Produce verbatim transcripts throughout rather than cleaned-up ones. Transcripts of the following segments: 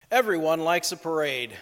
Everyone likes a parade.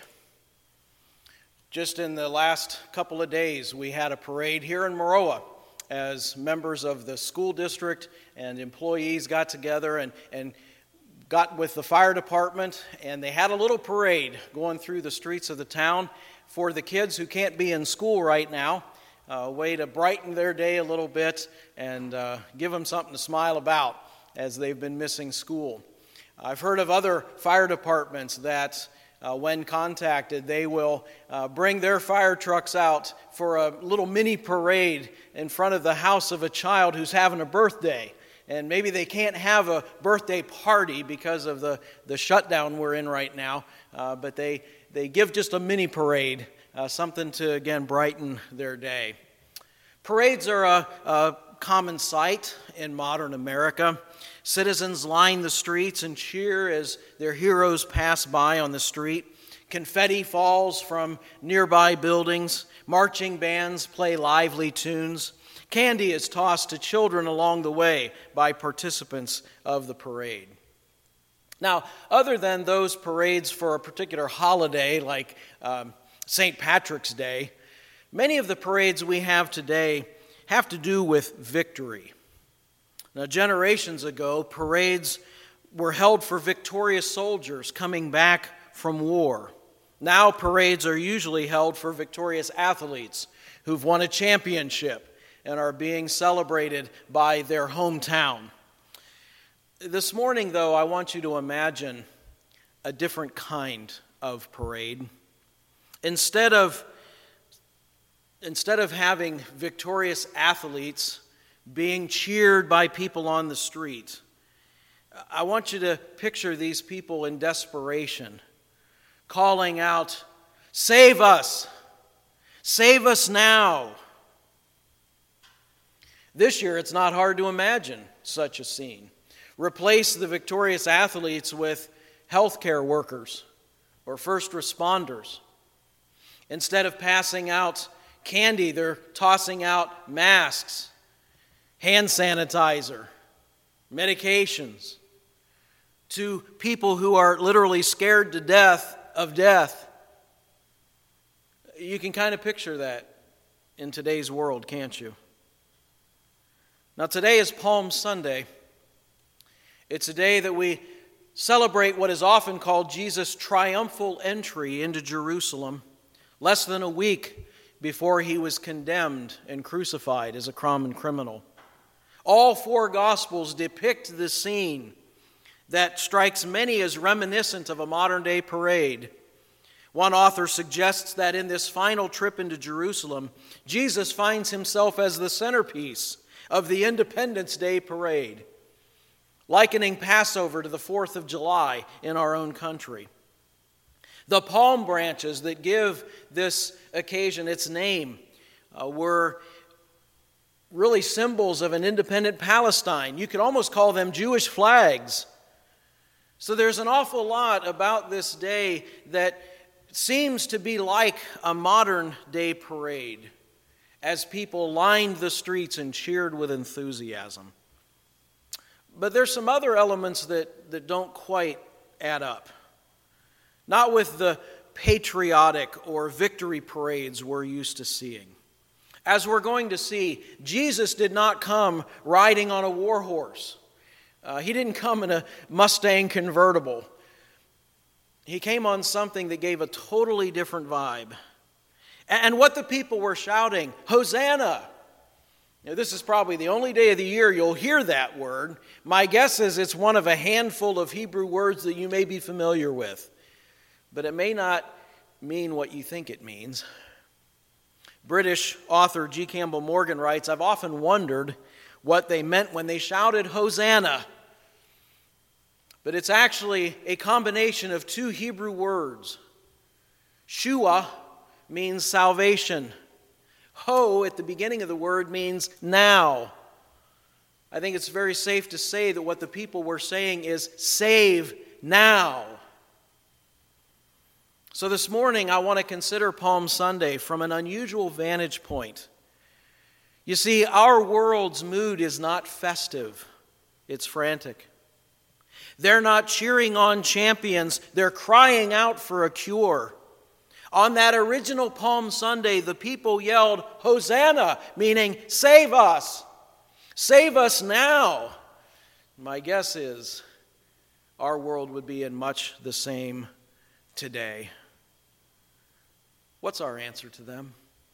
Just in the last couple of days, we had a parade here in Maroa as members of the school district and employees got together and, and got with the fire department, and they had a little parade going through the streets of the town for the kids who can't be in school right now, a way to brighten their day a little bit and uh, give them something to smile about as they've been missing school. I've heard of other fire departments that, uh, when contacted, they will uh, bring their fire trucks out for a little mini parade in front of the house of a child who's having a birthday. And maybe they can't have a birthday party because of the, the shutdown we're in right now, uh, but they, they give just a mini parade, uh, something to, again, brighten their day. Parades are a, a common sight in modern America. Citizens line the streets and cheer as their heroes pass by on the street. Confetti falls from nearby buildings. Marching bands play lively tunes. Candy is tossed to children along the way by participants of the parade. Now, other than those parades for a particular holiday like um, Saint Patrick's Day, many of the parades we have today have to do with victory. Now, generations ago, parades were held for victorious soldiers coming back from war. Now, parades are usually held for victorious athletes who've won a championship and are being celebrated by their hometown. This morning, though, I want you to imagine a different kind of parade. Instead of, instead of having victorious athletes being cheered by people on the street, I want you to picture these people in desperation, calling out, "Save us! Save us now!" This year, it's not hard to imagine such a scene. Replace the victorious athletes with healthcare workers or first responders. Instead of passing out candy, they're tossing out masks, hand sanitizer, medications to people who are literally scared to death of death. You can kind of picture that in today's world, can't you? Now, today is Palm Sunday. It's a day that we celebrate what is often called Jesus' triumphal entry into Jerusalem, less than a week before he was condemned and crucified as a common criminal. All four Gospels depict the scene that strikes many as reminiscent of a modern-day parade. One author suggests that in this final trip into Jerusalem, Jesus finds himself as the centerpiece of the Independence Day parade, likening Passover to the fourth of July in our own country. The palm branches that give this occasion its name uh, were really symbols of an independent Palestine. You could almost call them Jewish flags. So there's an awful lot about this day that seems to be like a modern day parade as people lined the streets and cheered with enthusiasm. But there's some other elements that, that don't quite add up. Not with the patriotic or victory parades we're used to seeing. As we're going to see, Jesus did not come riding on a war horse. Uh, he didn't come in a Mustang convertible. He came on something that gave a totally different vibe. And what the people were shouting, "Hosanna!" Now, this is probably the only day of the year you'll hear that word. My guess is it's one of a handful of Hebrew words that you may be familiar with. But it may not mean what you think it means. British author G. Campbell Morgan writes, "I've often wondered what they meant when they shouted Hosanna. But it's actually a combination of two Hebrew words. Shua means salvation. Ho at the beginning of the word means now. I think it's very safe to say that what the people were saying is save now." So this morning, I want to consider Palm Sunday from an unusual vantage point. You see, our world's mood is not festive, it's frantic. They're not cheering on champions. They're crying out for a cure. On that original Palm Sunday, the people yelled, "Hosanna," meaning, "Save us! Save us now!" My guess is our world would be in much the same today. What's our answer to them?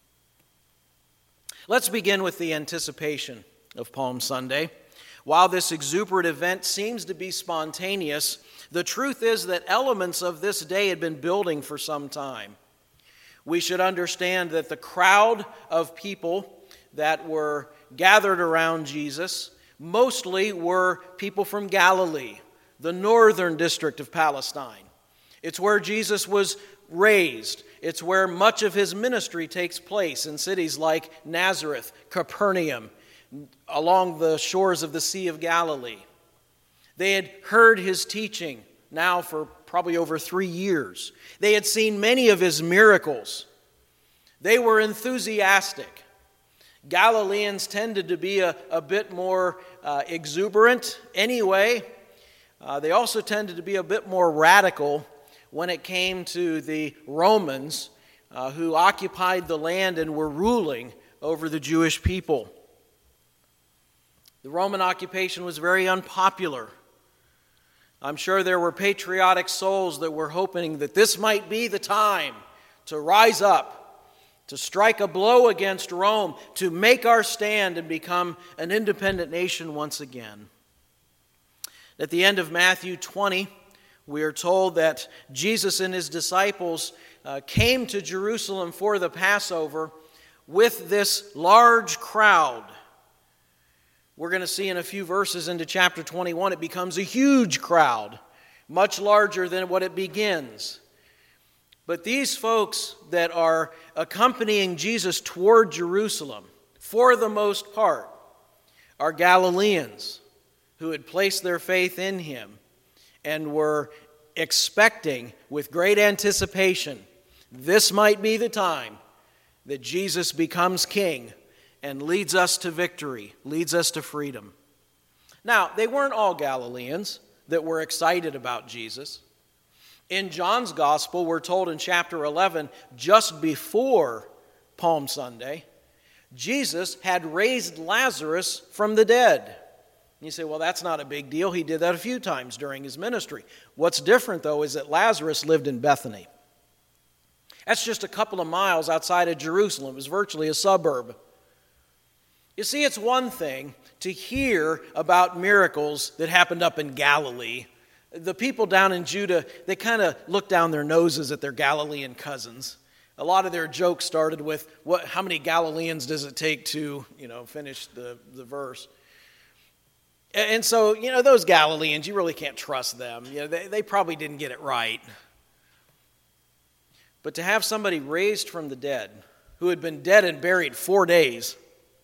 Let's begin with the anticipation of Palm Sunday. While this exuberant event seems to be spontaneous, the truth is that elements of this day had been building for some time. We should understand that the crowd of people that were gathered around Jesus mostly were people from Galilee, the northern district of Palestine. It's where Jesus was raised. It's where much of his ministry takes place, in cities like Nazareth, Capernaum, along the shores of the Sea of Galilee. They had heard his teaching now for probably over three years. They had seen many of his miracles. They were enthusiastic. Galileans tended to be a, a bit more uh, exuberant anyway. Uh, they also tended to be a bit more radical when it came to the Romans uh, who occupied the land and were ruling over the Jewish people. The Roman occupation was very unpopular. I'm sure there were patriotic souls that were hoping that this might be the time to rise up, to strike a blow against Rome, to make our stand and become an independent nation once again. At the end of Matthew twenty, we are told that Jesus and his disciples uh, came to Jerusalem for the Passover with this large crowd. We're going to see in a few verses into chapter twenty-one, it becomes a huge crowd, much larger than what it begins. But these folks that are accompanying Jesus toward Jerusalem, for the most part, are Galileans who had placed their faith in him and were expecting with great anticipation, this might be the time that Jesus becomes king and leads us to victory, leads us to freedom. Now, they weren't all Galileans that were excited about Jesus. In John's Gospel, we're told in chapter eleven, just before Palm Sunday, Jesus had raised Lazarus from the dead. You say, well, that's not a big deal. He did that a few times during his ministry. What's different, though, is that Lazarus lived in Bethany. That's just a couple of miles outside of Jerusalem. It was virtually a suburb. You see, it's one thing to hear about miracles that happened up in Galilee. The people down in Judah, they kind of look down their noses at their Galilean cousins. A lot of their jokes started with, "What? How many Galileans does it take to, you know, finish the, the verse?" And so, you know, those Galileans, you really can't trust them. You know, they, they probably didn't get it right. But to have somebody raised from the dead, who had been dead and buried four days,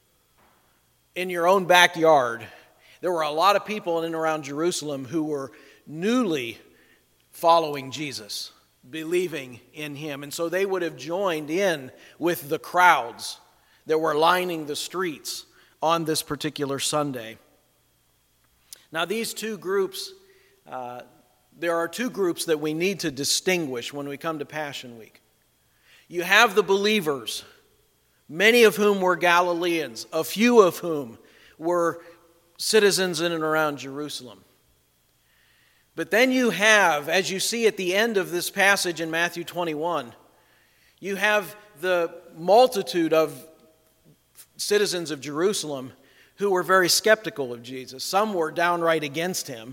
in your own backyard, there were a lot of people in and around Jerusalem who were newly following Jesus, believing in him. And so they would have joined in with the crowds that were lining the streets on this particular Sunday. Now, these two groups, uh, there are two groups that we need to distinguish when we come to Passion Week. You have the believers, many of whom were Galileans, a few of whom were citizens in and around Jerusalem. But then you have, as you see at the end of this passage in Matthew twenty-one, you have the multitude of citizens of Jerusalem who were very skeptical of Jesus. Some were downright against him.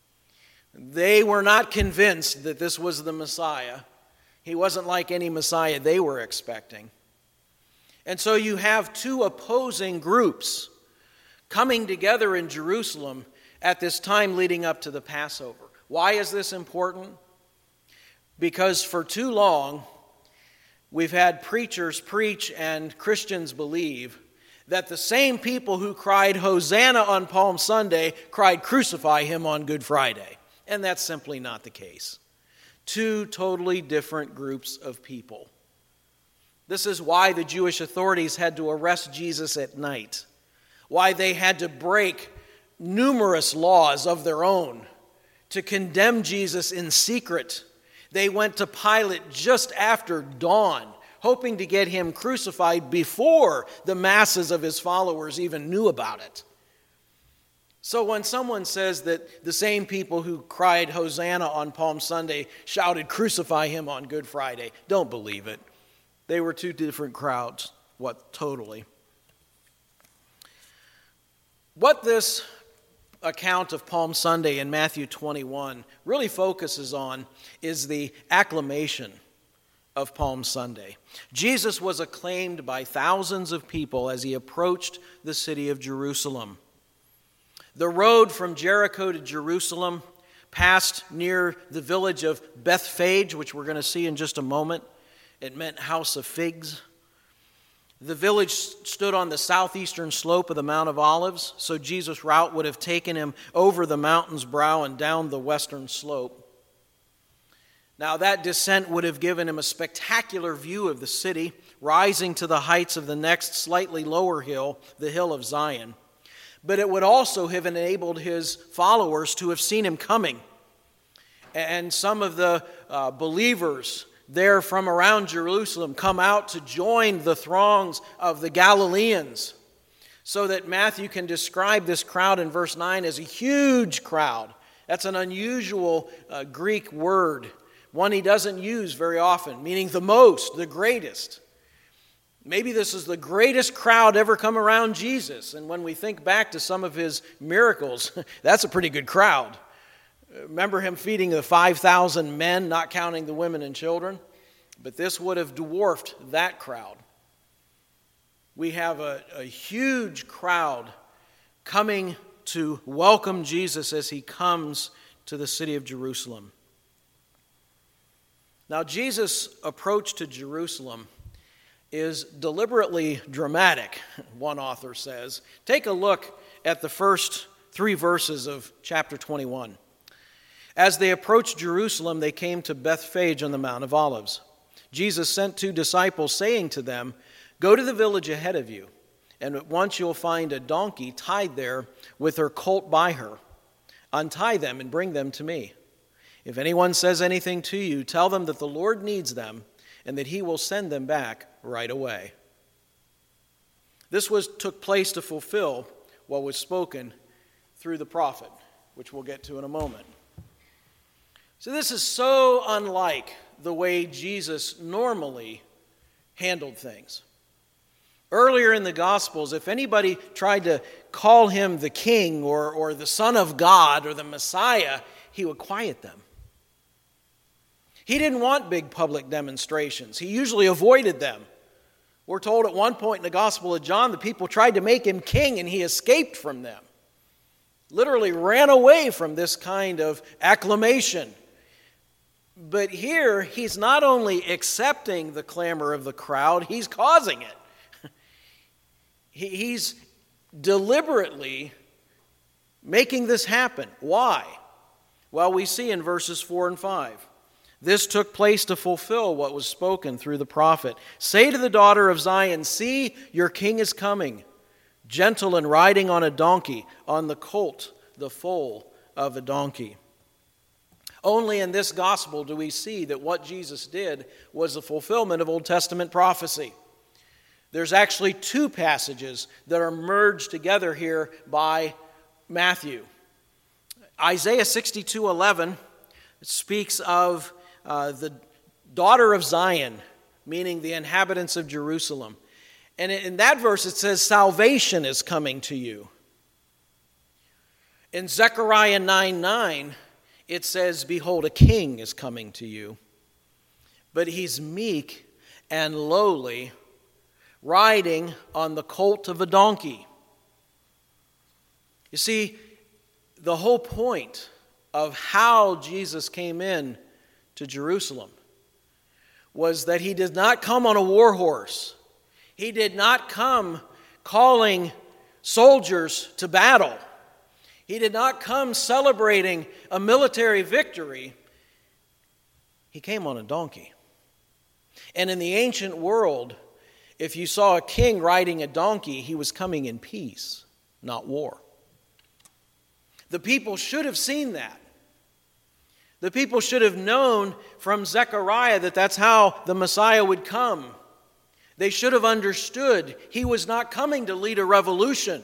They were not convinced that this was the Messiah. He wasn't like any Messiah they were expecting. And so you have two opposing groups coming together in Jerusalem at this time leading up to the Passover. Why is this important? Because for too long, we've had preachers preach and Christians believe that the same people who cried Hosanna on Palm Sunday cried crucify him on Good Friday. And that's simply not the case. Two totally different groups of people. This is why the Jewish authorities had to arrest Jesus at night. Why they had to break numerous laws of their own to condemn Jesus in secret. They went to Pilate just after dawn, hoping to get him crucified before the masses of his followers even knew about it. So when someone says that the same people who cried Hosanna on Palm Sunday shouted crucify him on Good Friday, don't believe it. They were two different crowds, what totally. What this account of Palm Sunday in Matthew twenty-one really focuses on is the acclamation of Palm Sunday. Jesus was acclaimed by thousands of people as he approached the city of Jerusalem. The road from Jericho to Jerusalem passed near the village of Bethphage, which we're going to see in just a moment. It meant house of figs. The village stood on the southeastern slope of the Mount of Olives, so Jesus' route would have taken him over the mountain's brow and down the western slope. Now, that descent would have given him a spectacular view of the city, rising to the heights of the next slightly lower hill, the Hill of Zion. But it would also have enabled his followers to have seen him coming. And some of the uh, believers there from around Jerusalem come out to join the throngs of the Galileans, so that Matthew can describe this crowd in verse nine as a huge crowd. That's an unusual uh, Greek word, one he doesn't use very often, meaning the most, the greatest. Maybe this is the greatest crowd ever come around Jesus, and when we think back to some of his miracles, that's a pretty good crowd. Remember him feeding the five thousand men, not counting the women and children? But this would have dwarfed that crowd. We have a, a huge crowd coming to welcome Jesus as he comes to the city of Jerusalem. Now, Jesus' approach to Jerusalem is deliberately dramatic, one author says. Take a look at the first three verses of chapter twenty-one. As they approached Jerusalem, they came to Bethphage on the Mount of Olives. Jesus sent two disciples, saying to them, "Go to the village ahead of you, and at once you'll find a donkey tied there with her colt by her. Untie them and bring them to me. If anyone says anything to you, tell them that the Lord needs them and that he will send them back right away." This was took place to fulfill what was spoken through the prophet, which we'll get to in a moment. So this is so unlike the way Jesus normally handled things. Earlier in the Gospels, if anybody tried to call him the king or, or the Son of God or the Messiah, he would quiet them. He didn't want big public demonstrations. He usually avoided them. We're told at one point in the Gospel of John, the people tried to make him king and he escaped from them. Literally ran away from this kind of acclamation. But here, he's not only accepting the clamor of the crowd, he's causing it. He's deliberately making this happen. Why? Well, we see in verses four and five. This took place to fulfill what was spoken through the prophet. "Say to the daughter of Zion, see, your king is coming, gentle and riding on a donkey, on the colt, the foal of a donkey." Only in this gospel do we see that what Jesus did was a fulfillment of Old Testament prophecy. There's actually two passages that are merged together here by Matthew. Isaiah sixty-two eleven speaks of uh, the daughter of Zion, meaning the inhabitants of Jerusalem. And in that verse it says, "Salvation is coming to you." In Zechariah nine nine, it says, "Behold, a king is coming to you, but he's meek and lowly, riding on the colt of a donkey." You see, the whole point of how Jesus came in to Jerusalem was that he did not come on a war horse. He did not come calling soldiers to battle. He did not come celebrating a military victory. He came on a donkey. And in the ancient world, if you saw a king riding a donkey, he was coming in peace, not war. The people should have seen that. The people should have known from Zechariah that that's how the Messiah would come. They should have understood he was not coming to lead a revolution.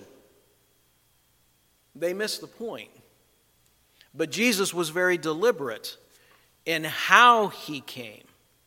They missed the point. But Jesus was very deliberate in how he came.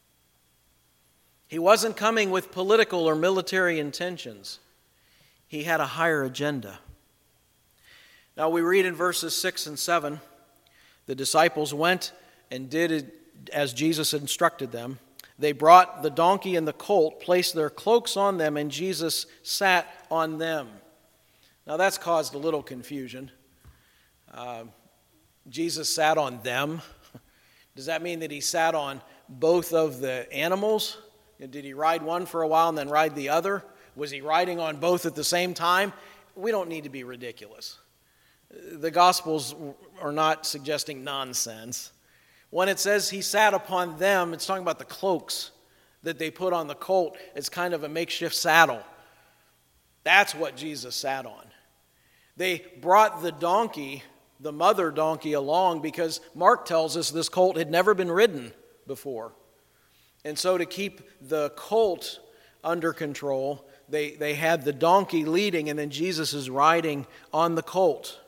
He wasn't coming with political or military intentions. He had a higher agenda. Now we read in verses six and seven, the disciples went and did as Jesus instructed them. They brought the donkey and the colt, placed their cloaks on them, and Jesus sat on them. Now that's caused a little confusion. Uh, Jesus sat on them. Does that mean that he sat on both of the animals? Did he ride one for a while and then ride the other? Was he riding on both at the same time? We don't need to be ridiculous. The Gospels are not suggesting nonsense. When it says he sat upon them, it's talking about the cloaks that they put on the colt. It's kind of a makeshift saddle. That's what Jesus sat on. They brought the donkey, the mother donkey, along because Mark tells us this colt had never been ridden before. And so to keep the colt under control, they, they had the donkey leading, and then Jesus is riding on the colt.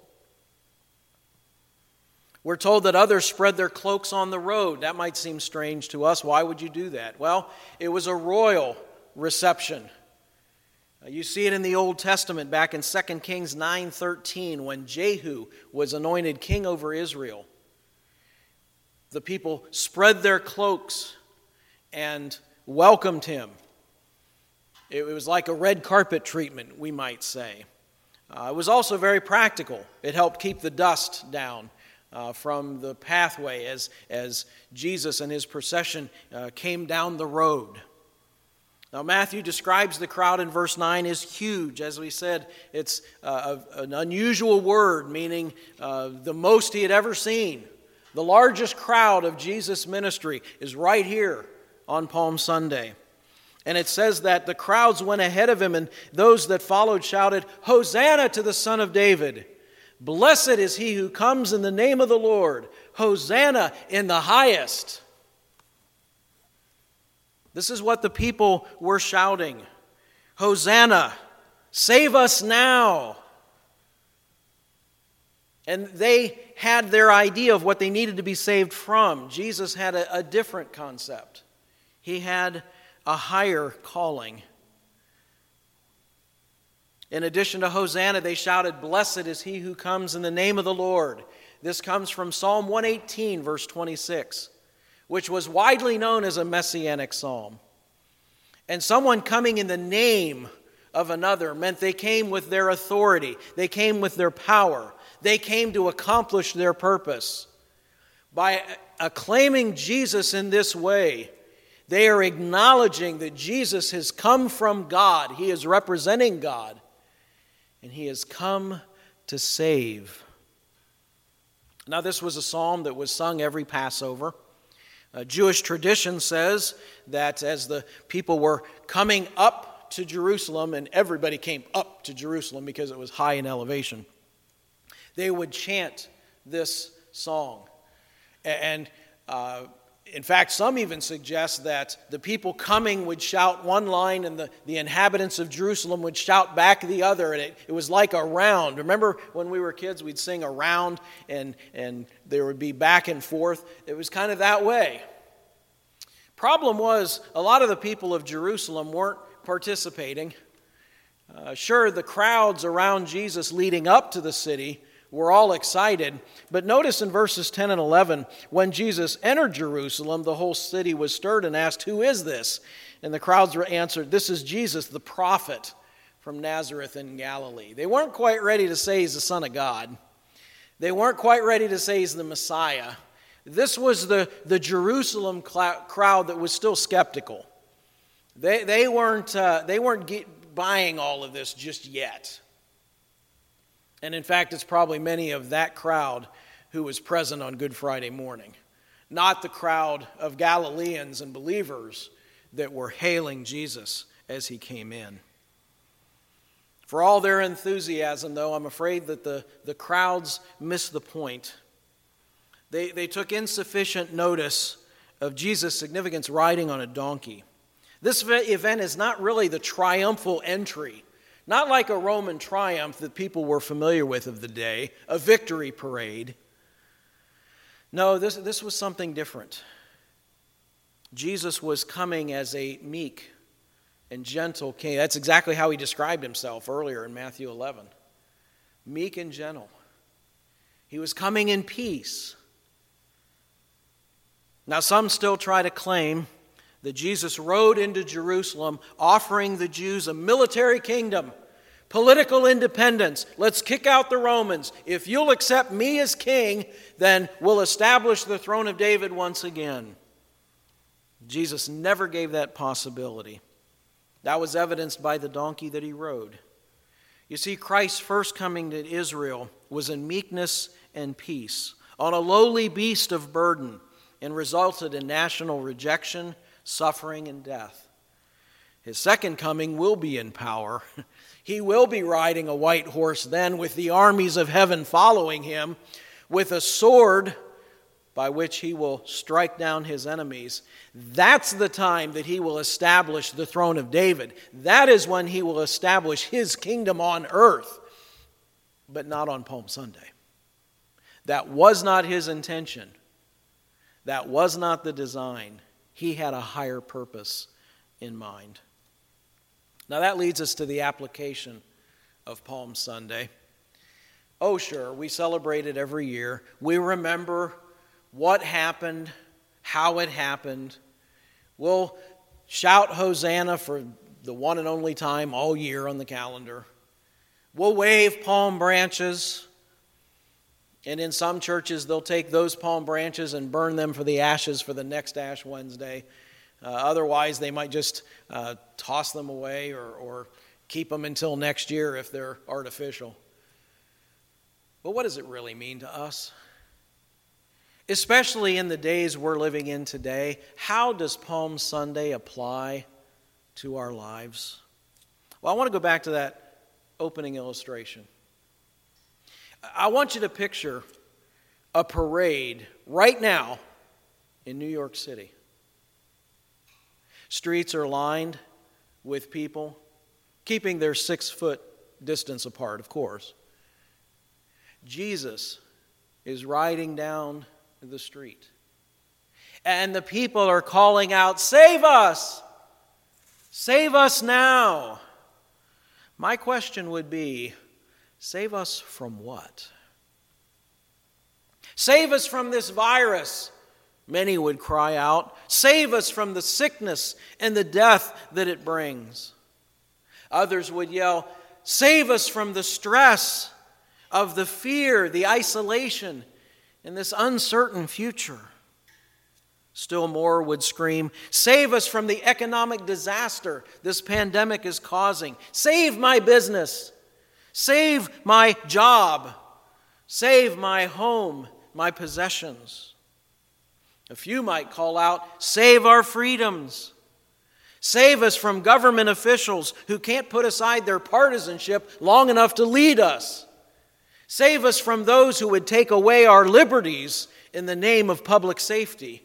We're told that others spread their cloaks on the road. That might seem strange to us. Why would you do that? Well, it was a royal reception. You see it in the Old Testament back in Second Kings nine thirteen when Jehu was anointed king over Israel. The people spread their cloaks and welcomed him. It was like a red carpet treatment, we might say. Uh, it was also very practical. It helped keep the dust down uh, from the pathway as, as Jesus and his procession uh, came down the road. Now, Matthew describes the crowd in verse nine as huge. As we said, it's uh, a, an unusual word, meaning uh, the most he had ever seen. The largest crowd of Jesus' ministry is right here on Palm Sunday. And it says that the crowds went ahead of him, and those that followed shouted, "Hosanna to the Son of David! Blessed is he who comes in the name of the Lord! Hosanna in the highest!" This is what the people were shouting. Hosanna! Save us now! And they had their idea of what they needed to be saved from. Jesus had a, a different concept. He had a higher calling. In addition to Hosanna, they shouted, "Blessed is he who comes in the name of the Lord." This comes from Psalm one eighteen, verse twenty-six, which was widely known as a messianic psalm. And someone coming in the name of another meant they came with their authority. They came with their power. They came to accomplish their purpose. By acclaiming Jesus in this way, they are acknowledging that Jesus has come from God. He is representing God. And he has come to save. Now, this was a psalm that was sung every Passover. Uh, Jewish tradition says that as the people were coming up to Jerusalem, and everybody came up to Jerusalem because it was high in elevation, they would chant this song. And uh, in fact, some even suggest that the people coming would shout one line and the, the inhabitants of Jerusalem would shout back the other. And it, it was like a round. Remember when we were kids, we'd sing a round and, and there would be back and forth. It was kind of that way. Problem was, a lot of the people of Jerusalem weren't participating. Uh, sure, the crowds around Jesus leading up to the city were all excited. But notice in verses ten and eleven, when Jesus entered Jerusalem, the whole city was stirred and asked, "Who is this?" And the crowds answered, "This is Jesus, the prophet from Nazareth in Galilee." They weren't quite ready to say he's the Son of God. They weren't quite ready to say he's the Messiah. This was the, the Jerusalem cl- crowd that was still skeptical. They, they weren't, uh, they weren't get, buying all of this just yet. And in fact, it's probably many of that crowd who was present on Good Friday morning, not the crowd of Galileans and believers that were hailing Jesus as he came in. For all their enthusiasm, though, I'm afraid that the, the crowds missed the point. They, they took insufficient notice of Jesus' significance riding on a donkey. This event is not really the triumphal entry, not like a Roman triumph that people were familiar with of the day, a victory parade. No, this, this was something different. Jesus was coming as a meek and gentle king. That's exactly how he described himself earlier in Matthew eleven. Meek and gentle. He was coming in peace. Now, some still try to claim that Jesus rode into Jerusalem offering the Jews a military kingdom, political independence. Let's kick out the Romans. If you'll accept me as king, then we'll establish the throne of David once again. Jesus never gave that possibility. That was evidenced by the donkey that he rode. You see, Christ's first coming to Israel was in meekness and peace, on a lowly beast of burden, and resulted in national rejection, suffering, and death. His second coming will be in power. He will be riding a white horse then, with the armies of heaven following him, with a sword by which he will strike down his enemies. That's the time that he will establish the throne of David. That is when he will establish his kingdom on earth, but not on Palm Sunday. That was not his intention. That was not the design. He had a higher purpose in mind. Now that leads us to the application of Palm Sunday. Oh, sure, we celebrate it every year. We remember what happened, how it happened. We'll shout Hosanna for the one and only time all year on the calendar. We'll wave palm branches. And in some churches, they'll take those palm branches and burn them for the ashes for the next Ash Wednesday. Uh, otherwise, they might just uh, toss them away or, or keep them until next year if they're artificial. But what does it really mean to us? Especially in the days we're living in today, how does Palm Sunday apply to our lives? Well, I want to go back to that opening illustration. I want you to picture a parade right now in New York City. Streets are lined with people, keeping their six-foot distance apart, of course. Jesus is riding down the street. And the people are calling out, "Save us! Save us now!" My question would be, save us from what? Save us from this virus, many would cry out. Save us from the sickness and the death that it brings. Others would yell, save us from the stress of the fear, the isolation, and this uncertain future. Still more would scream, save us from the economic disaster this pandemic is causing. Save my business. Save my job. Save my home, my possessions. A few might call out, save our freedoms. Save us from government officials who can't put aside their partisanship long enough to lead us. Save us from those who would take away our liberties in the name of public safety.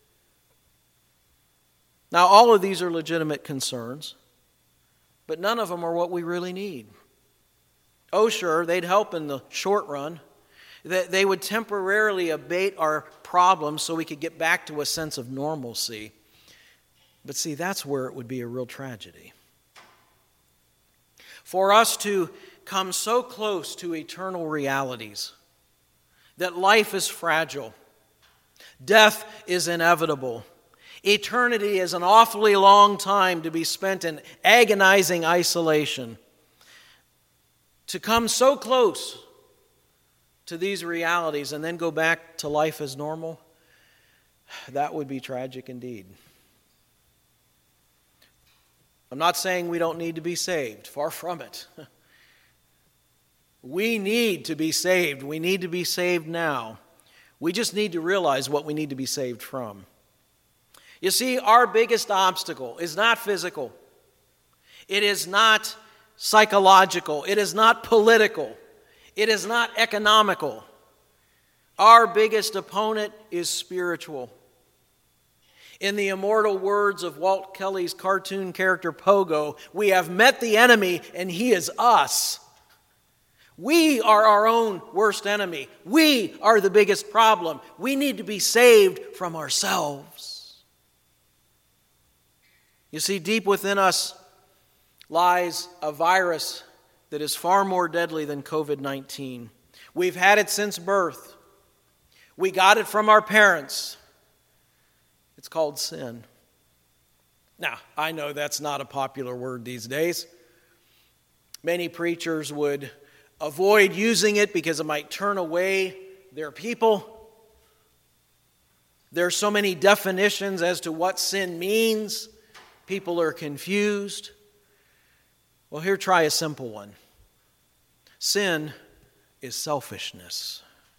Now, all of these are legitimate concerns, but none of them are what we really need. Oh, sure, they'd help in the short run. They would temporarily abate our problems so we could get back to a sense of normalcy. But see, that's where it would be a real tragedy. For us to come so close to eternal realities, that life is fragile, death is inevitable, eternity is an awfully long time to be spent in agonizing isolation. To come so close to these realities and then go back to life as normal, that would be tragic indeed. I'm not saying we don't need to be saved. Far from it. We need to be saved. We need to be saved now. We just need to realize what we need to be saved from. You see, our biggest obstacle is not physical. It is not psychological. It is not political. It is not economical. Our biggest opponent is spiritual. In the immortal words of Walt Kelly's cartoon character Pogo, we have met the enemy and he is us. We are our own worst enemy. We are the biggest problem. We need to be saved from ourselves. You see, deep within us lies a virus that is far more deadly than covid nineteen. We've had it since birth. We got it from our parents. It's called sin. Now, I know that's not a popular word these days. Many preachers would avoid using it because it might turn away their people. There are so many definitions as to what sin means. People are confused. Well, here, try a simple one. Sin is selfishness.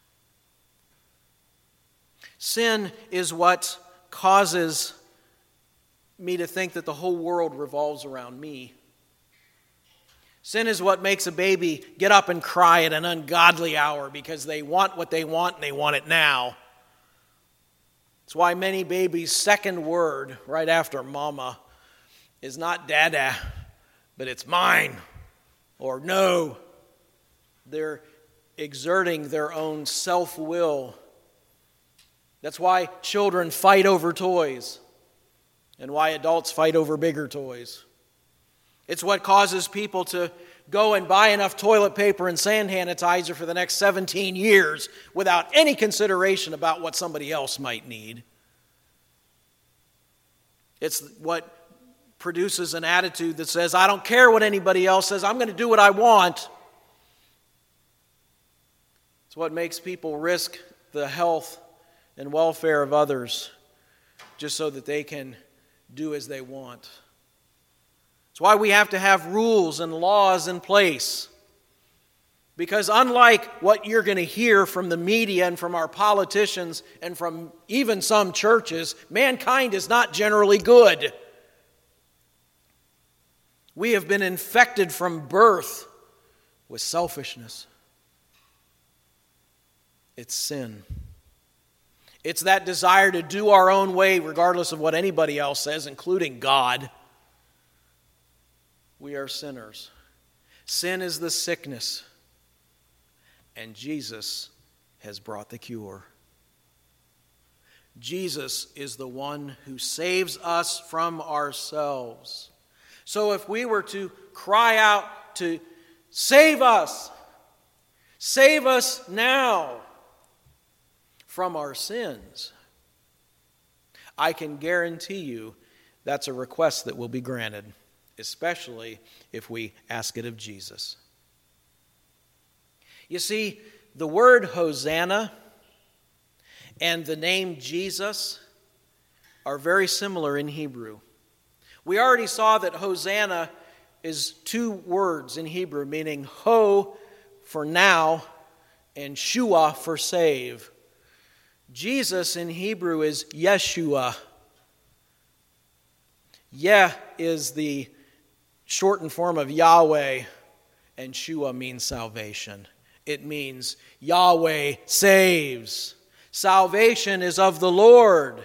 Sin is what causes me to think that the whole world revolves around me. Sin is what makes a baby get up and cry at an ungodly hour because they want what they want and they want it now. It's why many babies' second word right after mama is not dada, but it's mine or no. They're exerting their own self-will. That's why children fight over toys and why adults fight over bigger toys. It's what causes people to go and buy enough toilet paper and hand sanitizer for the next seventeen years without any consideration about what somebody else might need. It's what produces an attitude that says, I don't care what anybody else says, I'm going to do what I want. It's what makes people risk the health and welfare of others just so that they can do as they want. It's why we have to have rules and laws in place. Because unlike what you're going to hear from the media and from our politicians and from even some churches, mankind is not generally good. We have been infected from birth with selfishness. It's sin. It's that desire to do our own way regardless of what anybody else says, including God. We are sinners. Sin is the sickness, and Jesus has brought the cure. Jesus is the one who saves us from ourselves. So if we were to cry out to save us, save us now from our sins, I can guarantee you that's a request that will be granted, especially if we ask it of Jesus. You see, the word Hosanna and the name Jesus are very similar in Hebrew. We already saw that Hosanna is two words in Hebrew, meaning ho for now and shua for save. Jesus in Hebrew is Yeshua. Yeh is the shortened form of Yahweh, and Shua means salvation. It means Yahweh saves. Salvation is of the Lord.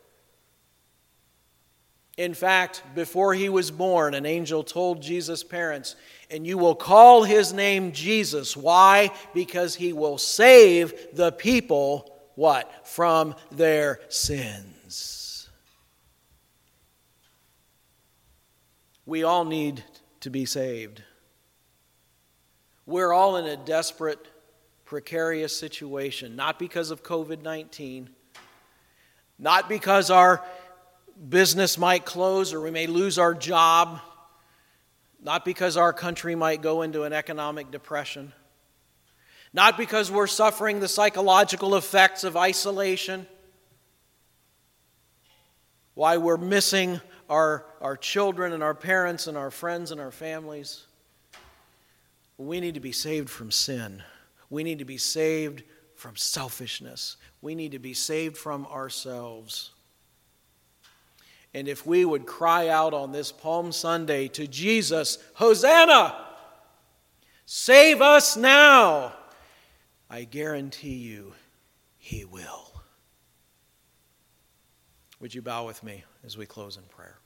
In fact, before he was born, an angel told Jesus' parents, and you will call his name Jesus. Why? Because he will save the people, what? From their sins. We all need to be saved. We're all in a desperate, precarious situation, not because of covid nineteen, not because our business might close or we may lose our job, not because our country might go into an economic depression, not because we're suffering the psychological effects of isolation, why we're missing our, our children and our parents and our friends and our families. We need to be saved from sin. We need to be saved from selfishness. We need to be saved from ourselves. And if we would cry out on this Palm Sunday to Jesus, Hosanna! Save us now! I guarantee you, He will. Would you bow with me as we close in prayer?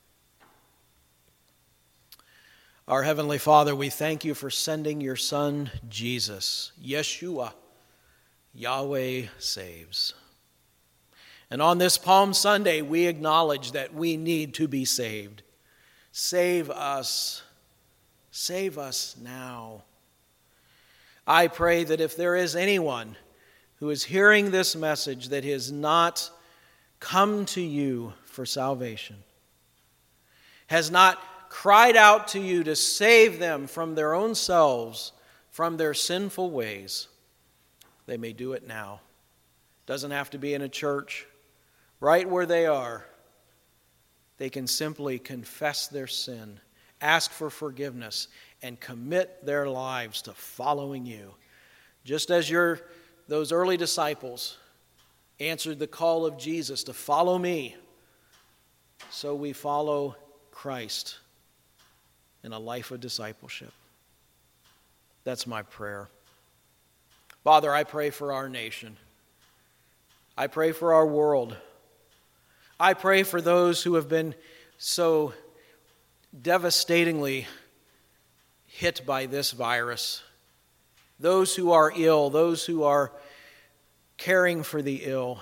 Our Heavenly Father, we thank you for sending your Son, Jesus, Yeshua, Yahweh saves. And on this Palm Sunday, we acknowledge that we need to be saved. Save us. Save us now. I pray that if there is anyone who is hearing this message that has not come to you for salvation, has not cried out to you to save them from their own selves, from their sinful ways, they may do it now. Doesn't have to be in a church. Right where they are, they can simply confess their sin, ask for forgiveness, and commit their lives to following you. Just as your those early disciples answered the call of Jesus to follow me, so we follow Christ in a life of discipleship. That's my prayer. Father, I pray for our nation. I pray for our world. I pray for those who have been so devastatingly hit by this virus. Those who are ill, those who are caring for the ill,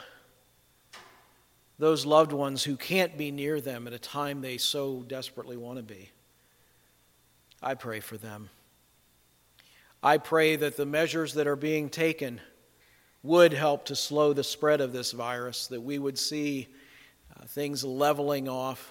those loved ones who can't be near them at a time they so desperately want to be. I pray for them. I pray that the measures that are being taken would help to slow the spread of this virus, that we would see uh, things leveling off.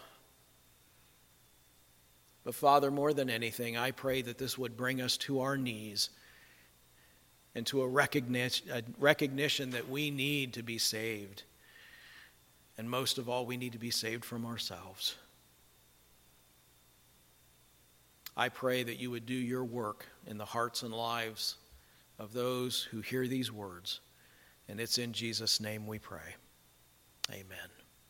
But Father, more than anything, I pray that this would bring us to our knees and to a recognition, a recognition that we need to be saved. And most of all, we need to be saved from ourselves. I pray that you would do your work in the hearts and lives of those who hear these words. And it's in Jesus' name we pray. Amen.